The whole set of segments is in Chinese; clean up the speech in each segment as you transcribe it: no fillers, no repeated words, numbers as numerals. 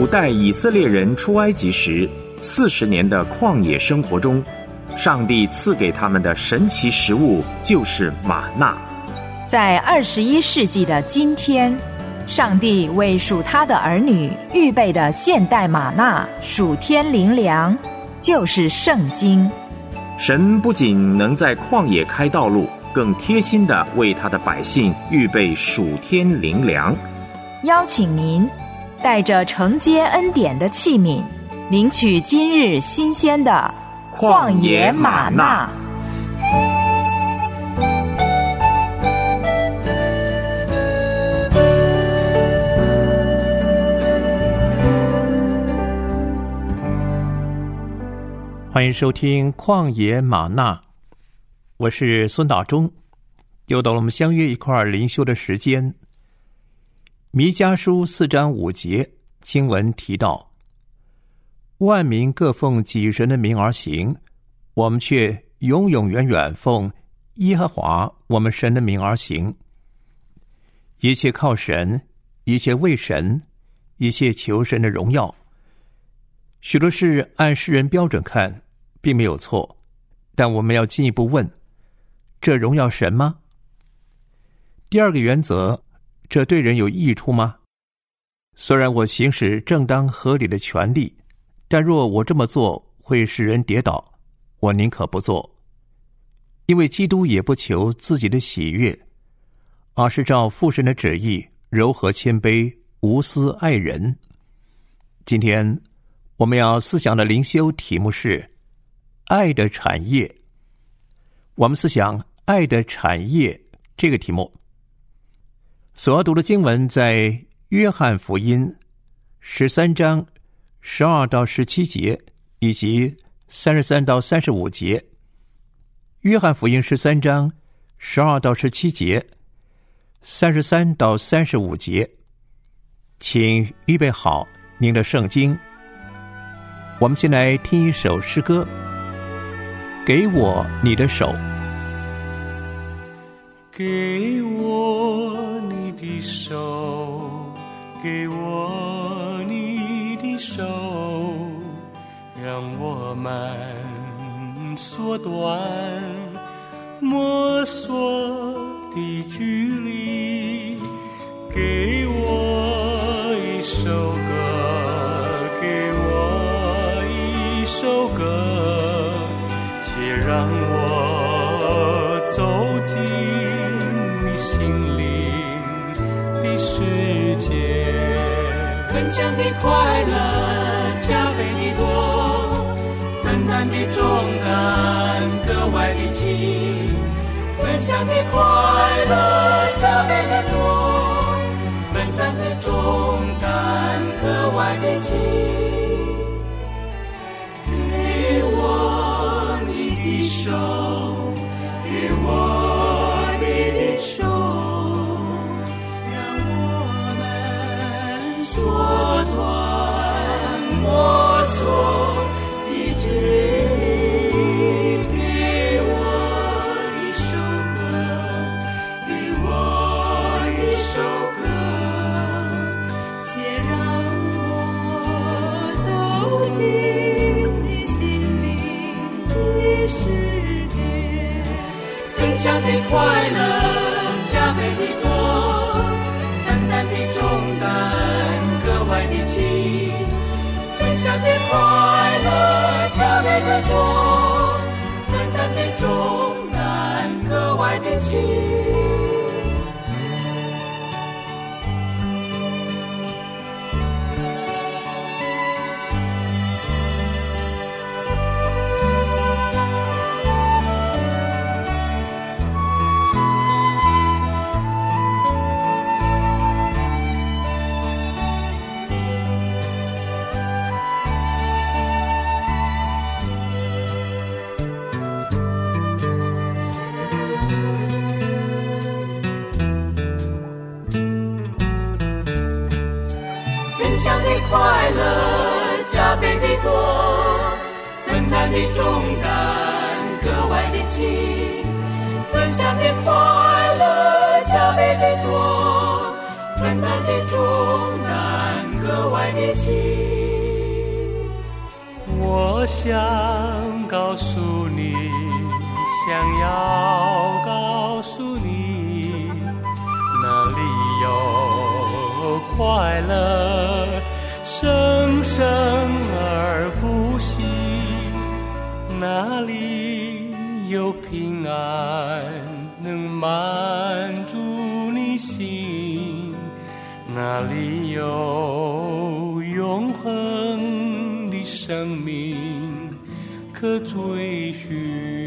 古代以色列人出埃及时40年的旷野生活中，上帝赐给他们的神奇食物就是玛纳。 在21世纪的今天，上帝为属他的儿女预备的现代玛纳属天灵粮，就是圣经。 神不仅能在旷野开道路，更贴心地为他的百姓预备属天灵粮。 邀请您带着承接恩典的器皿，领取今日新鲜的旷野玛纳。 欢迎收听旷野玛纳，我是孙大中，又到了我们相约一块灵修的时间。弥迦书4章5节经文提到，万民各奉己神的名而行，我们却永永远远奉耶和华我们神的名而行。一切靠神，一切为神，一切求神的荣耀。许多事按世人标准看并没有错，但我们要进一步问，这荣耀神吗？第二个原则，这对人有益处吗？虽然我行使正当合理的权利，但若我这么做会使人跌倒，我宁可不做。因为基督也不求自己的喜悦，而是照父神的旨意，柔和谦卑，无私爱人。今天我们要思想的灵修题目是爱的产业。我们思想爱的产业这个题目，所要读的经文在约翰福音13章12到17节以及33到35节。约翰福音13章12到17节，33到35节。请预备好您的圣经。我们先来听一首诗歌，给我你的手。 给我你的手，给我你的手，让我们缩短摸索的距离。给我一首歌，给我一首歌，且让我走进你心灵的世界。分享的快乐加倍的多，分担的重担格外的轻。分享的快乐加倍的多，分担的重担格外的轻。给我你的手，给我你的手，让我们缩短摸索的距离。给我一首歌，给我一首歌，且让我走进你心灵的世界。分享的快乐加倍的多，分担的重担格外的轻。分享的快乐加倍的多，分担的重担格外的轻。分享的快乐加倍的多，分担的重担格外的轻。分享的快乐加倍的多，分担的重担格外爱的情。我想告诉你，想要告诉你，哪里有快乐生生而不息，哪里有平安能满足你心，哪里有永恒的生命可追寻。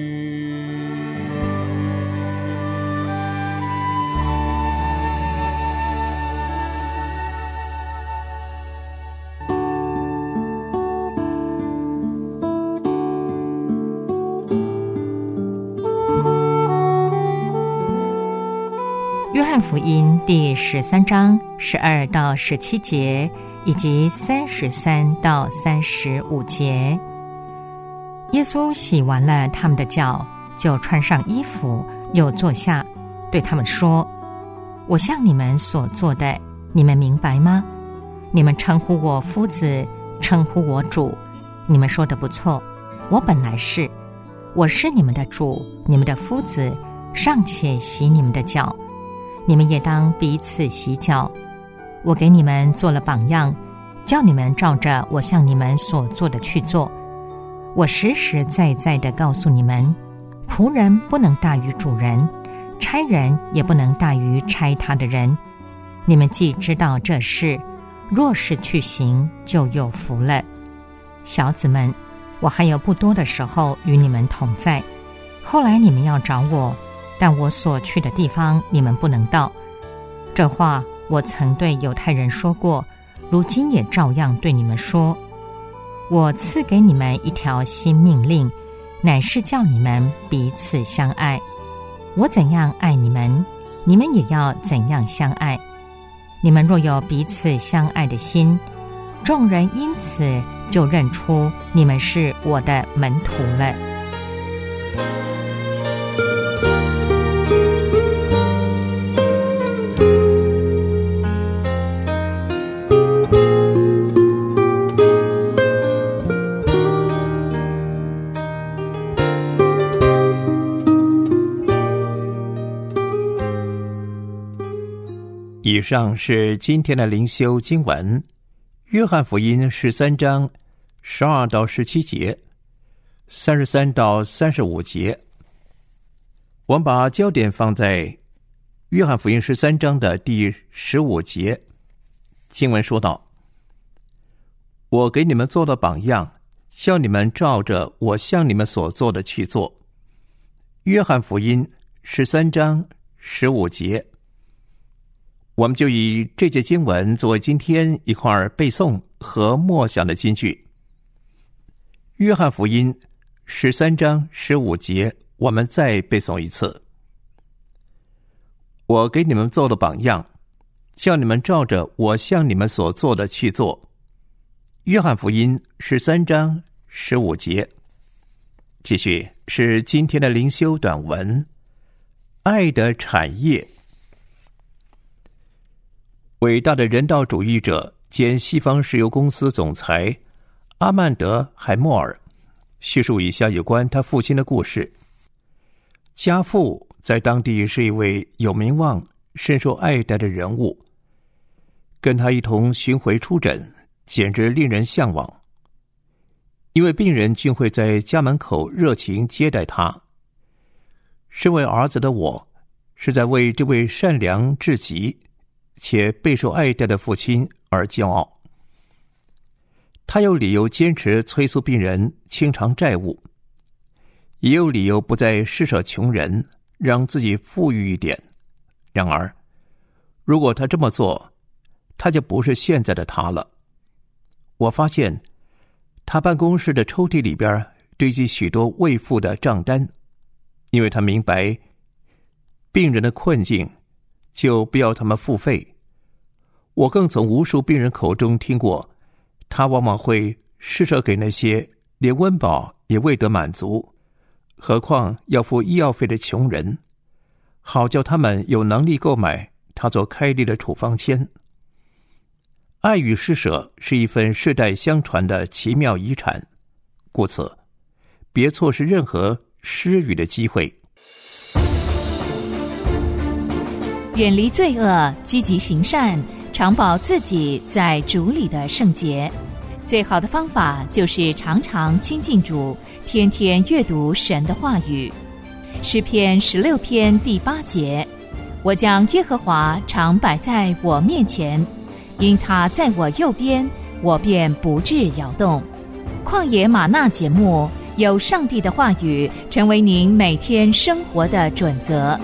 约翰福音第13章12到17节以及33到35节。耶稣洗完了他们的脚，就穿上衣服，又坐下，对他们说：我向你们所做的，你们明白吗？你们称呼我夫子，称呼我主，你们说得不错，我本来是，我是你们的主，你们的夫子，尚且洗你们的脚，你们也当彼此洗脚。我给你们做了榜样，叫你们照着我向你们所做的去做。我实实在在地告诉你们，仆人不能大于主人，差人也不能大于差他的人。你们既知道这事，若是去行，就有福了。小子们，我还有不多的时候与你们同在，后来你们要找我，但我所去的地方你们不能到。这话我曾对犹太人说过，如今也照样对你们说。我赐给你们一条新命令，乃是叫你们彼此相爱。我怎样爱你们，你们也要怎样相爱。你们若有彼此相爱的心，众人因此就认出你们是我的门徒了。 以上是今天的灵修经文，约翰福音13章12到17节，33到35节。我们把焦点放在约翰福音13章的第15节，经文说道：我给你们做了榜样，叫你们照着我向你们所做的去做。约翰福音13章15节。我们就以这节经文作为今天一块背诵和默想的金句。约翰福音13章15节，我们再背诵一次。我给你们做了榜样，叫你们照着我向你们所做的去做。约翰福音13章15节。继续是今天的灵修短文，爱的产业。伟大的人道主义者兼西方石油公司总裁阿曼德·海默尔叙述以下有关他父亲的故事。家父在当地是一位有名望、深受爱戴的人物，跟他一同巡回出诊，简直令人向往。一位病人均会在家门口热情接待他。身为儿子的我，是在为这位善良至极且备受爱戴的父亲而骄傲。他有理由坚持催促病人清偿债务，也有理由不再施舍穷人，让自己富裕一点。然而，如果他这么做，他就不是现在的他了。我发现他办公室的抽屉里边堆积许多未付的账单，因为他明白病人的困境，就不要他们付费。我更从无数病人口中听过，他往往会施舍给那些连温饱也未得满足，何况要付医药费的穷人，好叫他们有能力购买他所开立的处方签。 爱与施舍是一份世代相传的奇妙遗产，故此别错失任何施予的机会。 远离罪恶，积极行善，常保自己在主里的圣洁。最好的方法就是常常亲近主，天天阅读神的话语。诗篇16篇第8节，我将耶和华常摆在我面前，因他在我右边，我便不致摇动。旷野吗哪节目，有上帝的话语成为您每天生活的准则。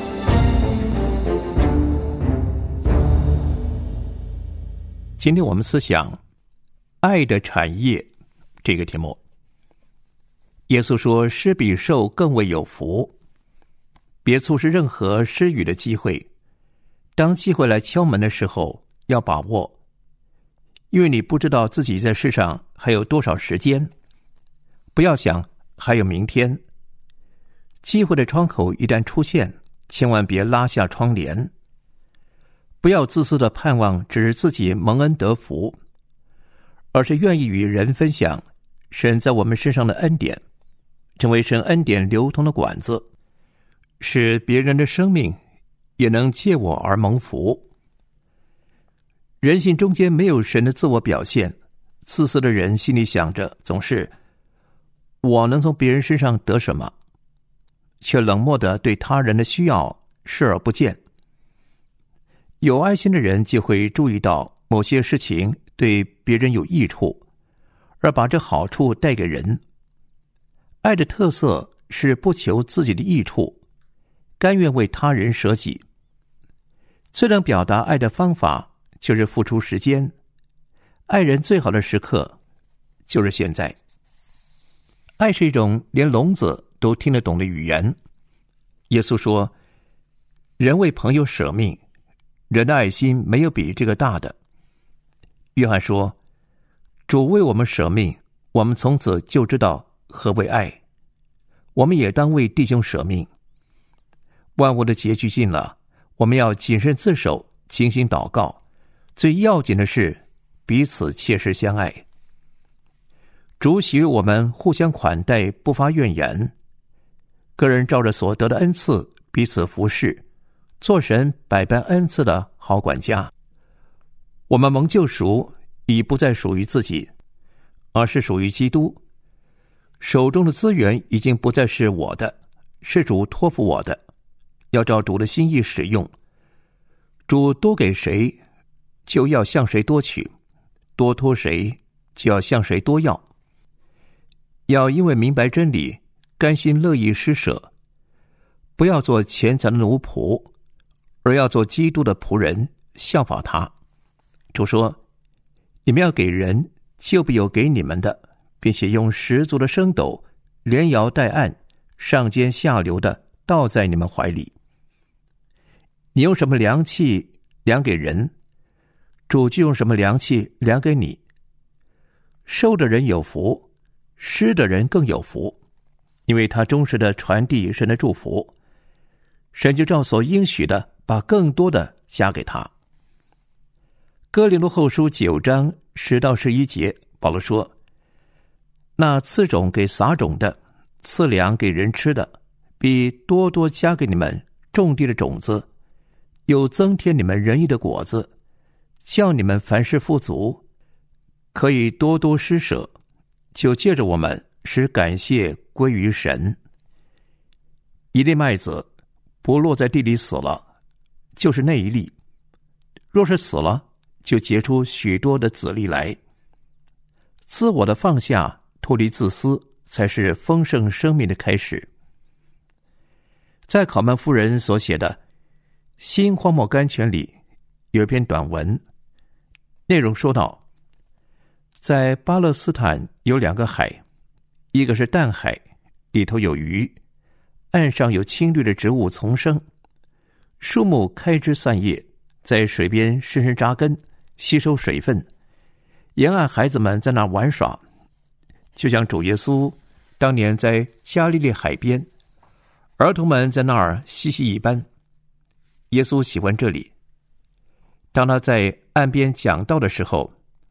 今天我们思想爱的产业这个题目。耶稣说，施比受更为有福。别错失任何施予的机会，当机会来敲门的时候要把握，因为你不知道自己在世上还有多少时间。不要想还有明天，机会的窗口一旦出现，千万别拉下窗帘。不要自私的盼望只是自己蒙恩得福，而是愿意与人分享神在我们身上的恩典，成为神恩典流通的管子，使别人的生命也能借我而蒙福。人性中间没有神的自我表现，自私的人心里想着总是我能从别人身上得什么，却冷漠地对他人的需要视而不见。有爱心的人就会注意到某些事情对别人有益处，而把这好处带给人。爱的特色是不求自己的益处，甘愿为他人舍己。最能表达爱的方法就是付出时间。爱人最好的时刻就是现在。爱是一种连聋子都听得懂的语言。耶稣说，人为朋友舍命，人的爱心没有比这个大的。约翰说，主为我们舍命，我们从此就知道何为爱。我们也当为弟兄舍命。万物的结局近了，我们要谨慎自守，精心祷告。最要紧的是彼此切实相爱。主喜悦我们互相款待，不发怨言。个人照着所得的恩赐彼此服侍，做神百般恩赐的好管家。我们蒙救赎，已不再属于自己，而是属于基督。手中的资源已经不再是我的，是主托付我的，要照主的心意使用。主多给谁，就要向谁多取；多托谁，就要向谁多要。要因为明白真理，甘心乐意施舍，不要做钱财的奴仆，而要做基督的仆人，效法他。主说，你们要给人，就必有给你们的，并且用十足的升斗，连摇带按，上尖下流的倒在你们怀里。你用什么量器量给人，主就用什么量器量给你。受的人有福，施的人更有福，因为他忠实的传递神的祝福，神就照所应许的把更多的加给他。哥林多后书9章10到11节，保罗说，那赐种给撒种的，赐粮给人吃的，必多多加给你们种地的种子，又增添你们仁义的果子，叫你们凡事富足，可以多多施舍，就借着我们使感谢归于神。一粒麦子不落在地里死了，就是那一粒；若是死了，就结出许多的子粒来。自我的放下，脱离自私，才是丰盛生命的开始。在考曼夫人所写的《新荒漠甘泉》里，有一篇短文，内容说到，在巴勒斯坦有2个海，一个是淡海，里头有鱼，岸上有青绿的植物丛生，树木开枝散叶，在水边深深扎根，吸收水分。沿岸孩子们在那玩耍，就像主耶稣当年在加利利海边，儿童们在那儿嬉戏一般。耶稣喜欢这里。当他在岸边讲道的时候，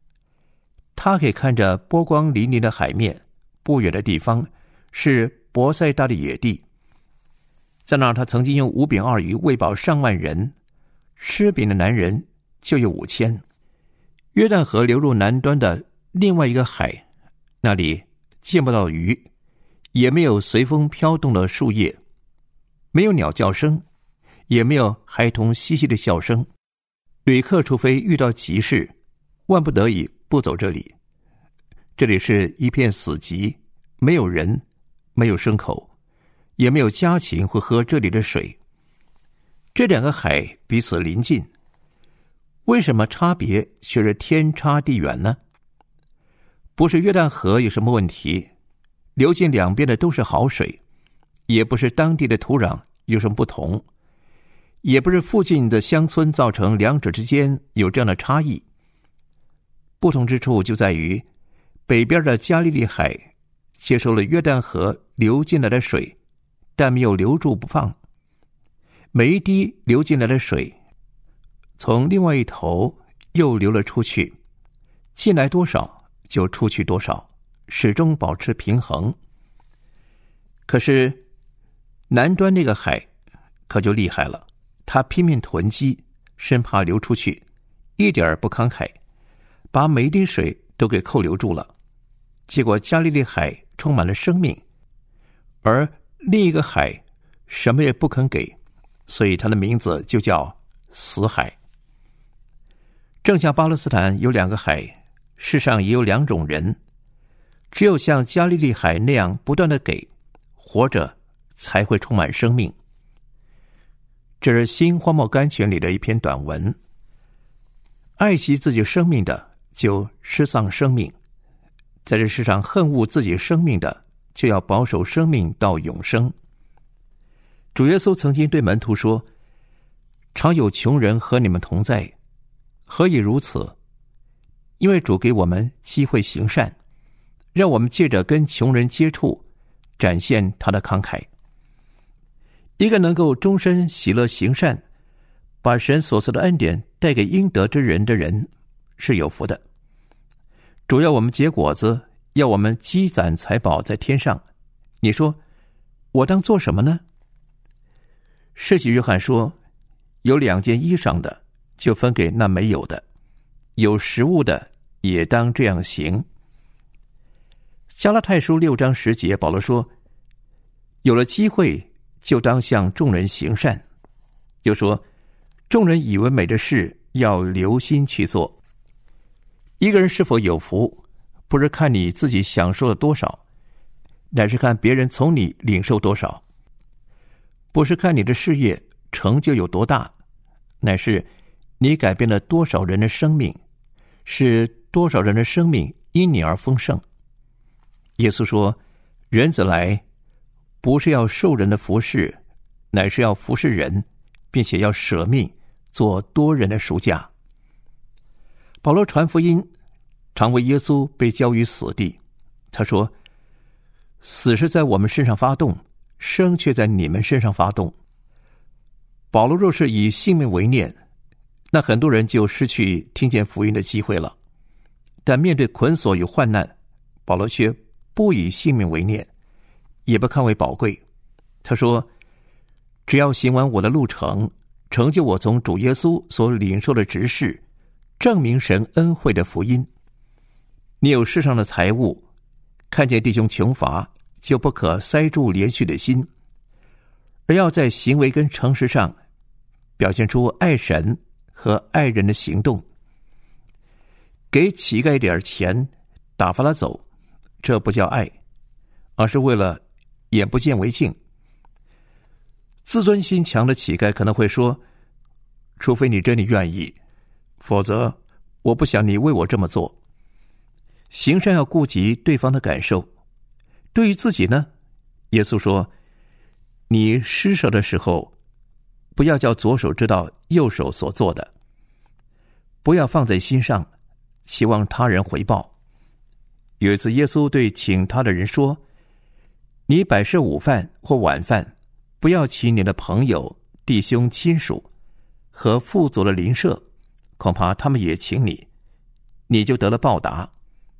他可以看着波光粼粼的海面，不远的地方是伯赛大的野地，在那儿他曾经用5饼2鱼喂饱上万人，吃饼的男人就有5000。约旦河流入南端的另外一个海，那里见不到鱼，也没有随风飘动的树叶，没有鸟叫声，也没有孩童嬉戏的笑声。旅客除非遇到急事，万不得已不走这里。这里是一片死寂，没有人，没有牲口，也没有家禽会喝这里的水。这2个海彼此邻近，为什么差别却是天差地远呢？不是约旦河有什么问题，流进两边的都是好水，也不是当地的土壤有什么不同，也不是附近的乡村造成两者之间有这样的差异。不同之处就在于，北边的加利利海接受了约旦河流进来的水，但没有留住不放。每一滴流进来的水，从另外一头又流了出去，进来多少就出去多少，始终保持平衡。可是南端那个海可就厉害了，他拼命囤积，生怕流出去，一点不慷慨，把每一滴水都给扣留住了。结果加利利海充满了生命，而另一个海什么也不肯给，所以它的名字就叫死海。正像巴勒斯坦有2个海，世上也有2种人，只有像加利利海那样不断的给，活着才会充满生命。这是新荒漠甘泉里的一篇短文。爱惜自己生命的就失丧生命，在这世上恨恶自己生命的就要保守生命到永生。主耶稣曾经对门徒说，常有穷人和你们同在，何以如此？因为主给我们机会行善，让我们借着跟穷人接触，展现他的慷慨。一个能够终身喜乐行善，把神所赐的恩典带给应得之人的人，是有福的。主要我们结果子，要我们积攒财宝在天上。你说我当做什么呢？施洗约翰说，有2件衣裳的就分给那没有的，有食物的也当这样行。加拉太书6章10节，保罗说，有了机会就当向众人行善。又说，众人以为美的事要留心去做。一个人是否有福，不是看你自己享受了多少，乃是看别人从你领受多少。不是看你的事业成就有多大，乃是你改变了多少人的生命，使多少人的生命因你而丰盛。耶稣说，人子来不是要受人的服侍，乃是要服侍人，并且要舍命做多人的赎价。保罗传福音，常为耶稣被交于死地。他说，死是在我们身上发动，生却在你们身上发动。保罗若是以性命为念，那很多人就失去听见福音的机会了。但面对捆锁与患难，保罗却不以性命为念，也不看为宝贵。他说，只要行完我的路程，成就我从主耶稣所领受的职事，证明神恩惠的福音。你有世上的财物，看见弟兄穷乏，就不可塞住连续的心，而要在行为跟诚实上表现出爱神和爱人的行动。给乞丐一点钱，打发他走，这不叫爱，而是为了眼不见为净。自尊心强的乞丐可能会说，除非你真的愿意，否则我不想你为我这么做。行善要顾及对方的感受。对于自己呢，耶稣说，你施舍的时候，不要叫左手知道右手所做的，不要放在心上，期望他人回报。有一次耶稣对请他的人说，你摆设午饭或晚饭，不要请你的朋友、弟兄、亲属和富足的邻舍，恐怕他们也请你，你就得了报答。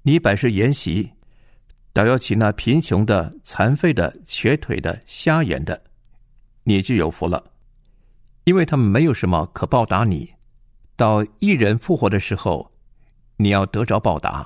你摆设筵席，倒要请那贫穷的、残废的、瘸腿的、瞎眼的，你就有福了，因为他们没有什么可报答你。到义人复活的时候，你要得着报答。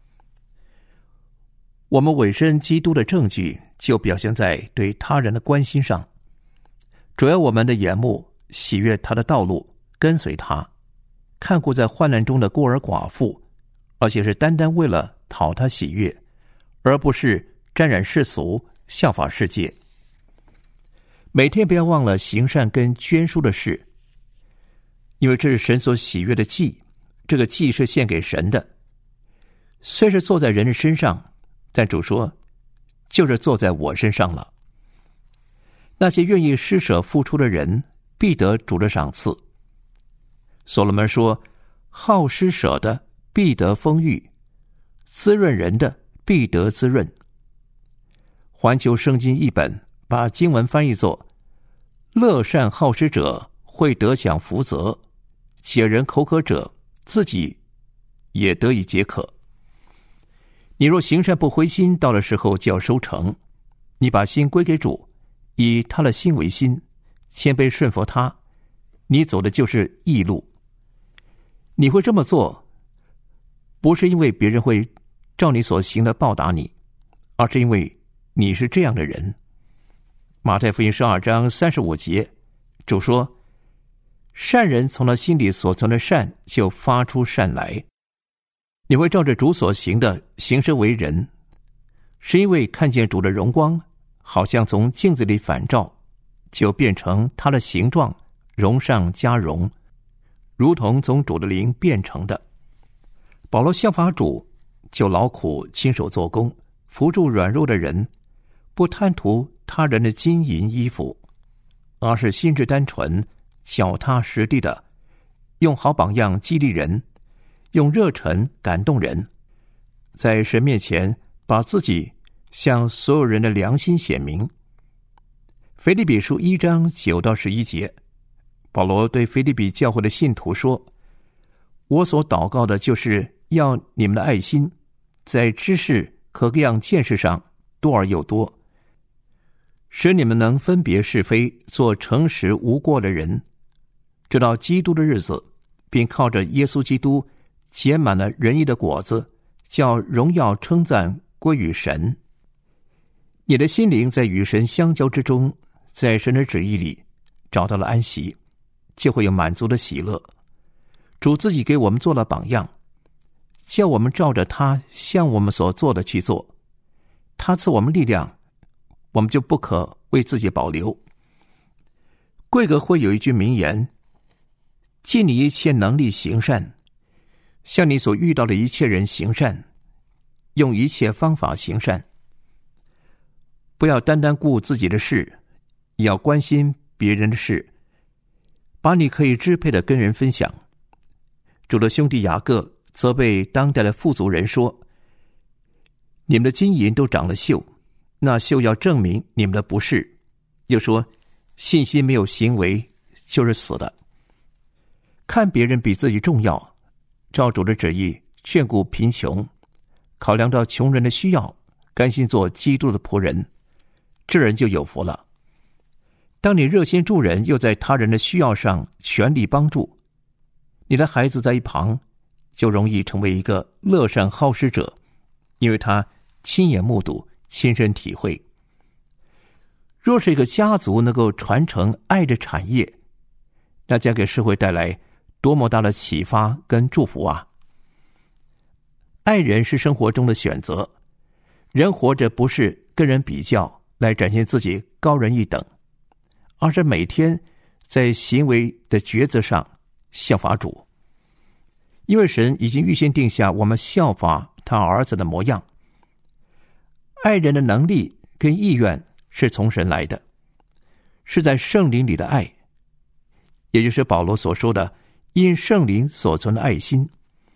我们委身基督的证据就表现在对他人的关心上，主要我们的眼目喜悦他的道路，跟随他，看顾在患难中的孤儿寡妇，而且是单单为了讨他喜悦，而不是沾染世俗，效法世界。每天不要忘了行善跟捐书的事，因为这是神所喜悦的祭，这个祭是献给神的。虽是坐在人的身上，但主说就是坐在我身上了。那些愿意施舍付出的人，必得主的赏赐。所罗门说，好施舍的必得丰裕，滋润人的必得滋润。环球圣经译本把经文翻译作，乐善好施者会得享福泽，解人口渴者自己也得以解渴。你若行善不灰心，到了时候就要收成。你把心归给主，以他的心为心，谦卑顺服他，你走的就是义路。你会这么做，不是因为别人会照你所行的报答你，而是因为你是这样的人。马太福音12章35节，主说，善人从他心里所存的善就发出善来。你会照着主所行的行事为人，是因为看见主的荣光，好像从镜子里反照，就变成他的形状，荣上加荣，如同从主的灵变成的。保罗效法主，就劳苦亲手做工，扶助软弱的人，不贪图他人的金银衣服，而是心智单纯，脚踏实地的，用好榜样激励人，用热忱感动人，在神面前把自己向所有人的良心显明。腓立比书1章9到11节，保罗对腓立比教会的信徒说，我所祷告的就是要你们的爱心在知识和各样见识上多而又多，使你们能分别是非，做诚实无过的人，直到基督的日子，并靠着耶稣基督结满了仁义的果子，叫荣耀称赞归于神。你的心灵在与神相交之中，在神的旨意里找到了安息，就会有满足的喜乐。主自己给我们做了榜样，叫我们照着他向我们所做的去做。他赐我们力量，我们就不可为自己保留。贵格会有一句名言，尽你一切能力行善，向你所遇到的一切人行善，用一切方法行善。不要单单顾自己的事，也要关心别人的事，把你可以支配的跟人分享。主的兄弟雅各责备当代的富足人说，你们的金银都长了锈，那锈要证明你们的不是。又说，信心没有行为就是死的。看别人比自己重要，照主的旨意眷顾贫穷，考量到穷人的需要，甘心做基督的仆人，这人就有福了。当你热心助人，又在他人的需要上全力帮助，你的孩子在一旁就容易成为一个乐善好施者，因为他亲眼目睹，亲身体会。若是一个家族能够传承爱的产业，那将给社会带来多么大的启发跟祝福啊！爱人是生活中的选择，人活着不是跟人比较来展现自己高人一等，而是每天在行为的抉择上效法主。因为神已经预先定下我们效法他儿子的模样。爱人的能力跟意愿是从神来的，是在圣灵里的爱，也就是保罗所说的因圣灵所存的爱心。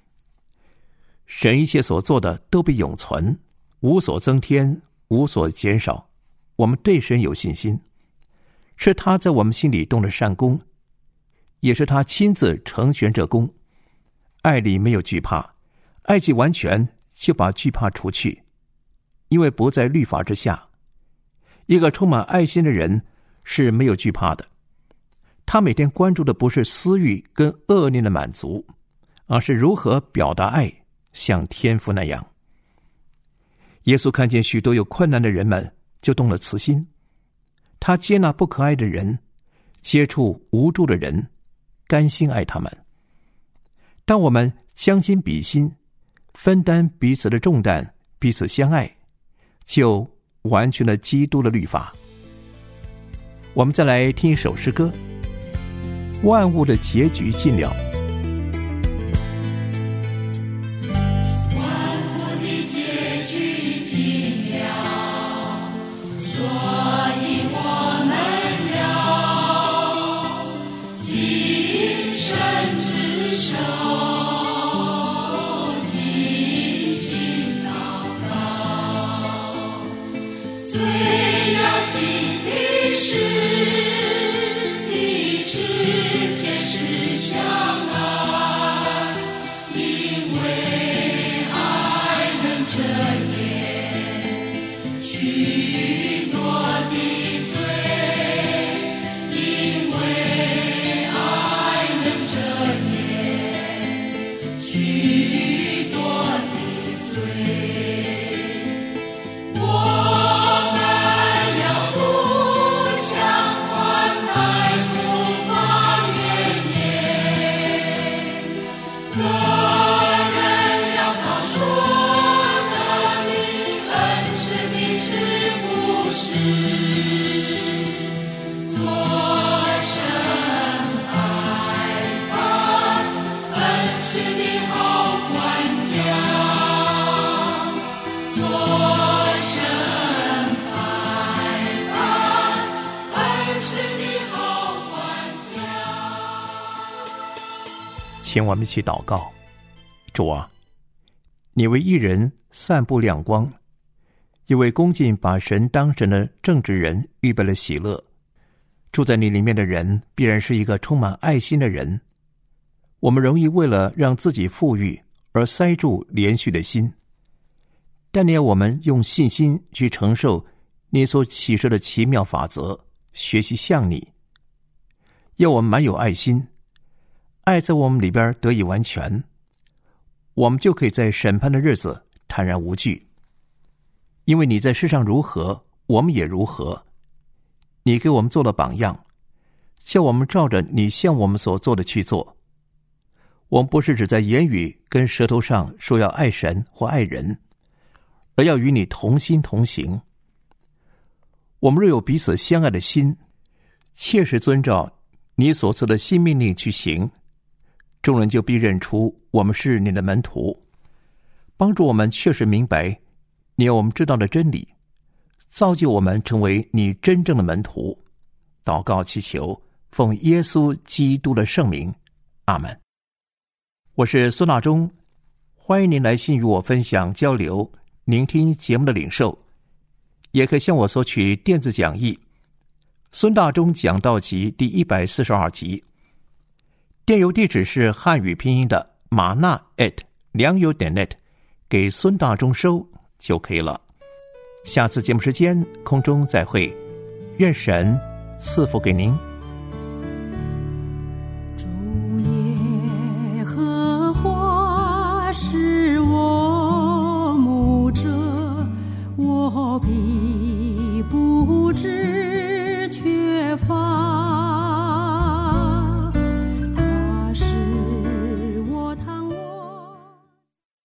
神一切所做的都必永存，无所增添，无所减少。我们对神有信心，是他在我们心里动了善功，也是他亲自成全这功。爱里没有惧怕，爱既完全， 就把惧怕除去，因为不在律法之下。一个充满爱心的人是没有惧怕的，他每天关注的不是私欲跟恶念的满足，而是如何表达爱，像天父那样。耶稣看见许多有困难的人们，就动了慈心，他接纳不可爱的人，接触无助的人，甘心爱他们。当我们将心比心，分担彼此的重担，彼此相爱，就完全了基督的律法。我们再来听一首诗歌，万物的结局尽了。请我们一起祷告。主啊，你为义人散布亮光，也为恭敬把神当神的正直人预备了喜乐。住在你里面的人必然是一个充满爱心的人。我们容易为了让自己富裕而塞住连续的心，但你要我们用信心去承受你所启示的奇妙法则，学习像你。要我们满有爱心，爱在我们里边得以完全，我们就可以在审判的日子坦然无惧。因为你在世上如何，我们也如何。你给我们做了榜样，叫我们照着你向我们所做的去做。我们不是只在言语跟舌头上说要爱神或爱人，而要与你同心同行。我们若有彼此相爱的心，切实遵照你所赐的新命令去行，众人就必认出我们是你的门徒，帮助我们确实明白你要我们知道的真理，造就我们成为你真正的门徒。祷告祈求，奉耶稣基督的圣名，阿们。我是孙大中，欢迎您来信与我分享交流，聆听节目的领受，也可以向我索取电子讲义孙大中讲道集第142集，电邮地址是汉语拼音的马纳@良友.net，给孙大中收就可以了。下次节目时间空中再会，愿神赐福给您。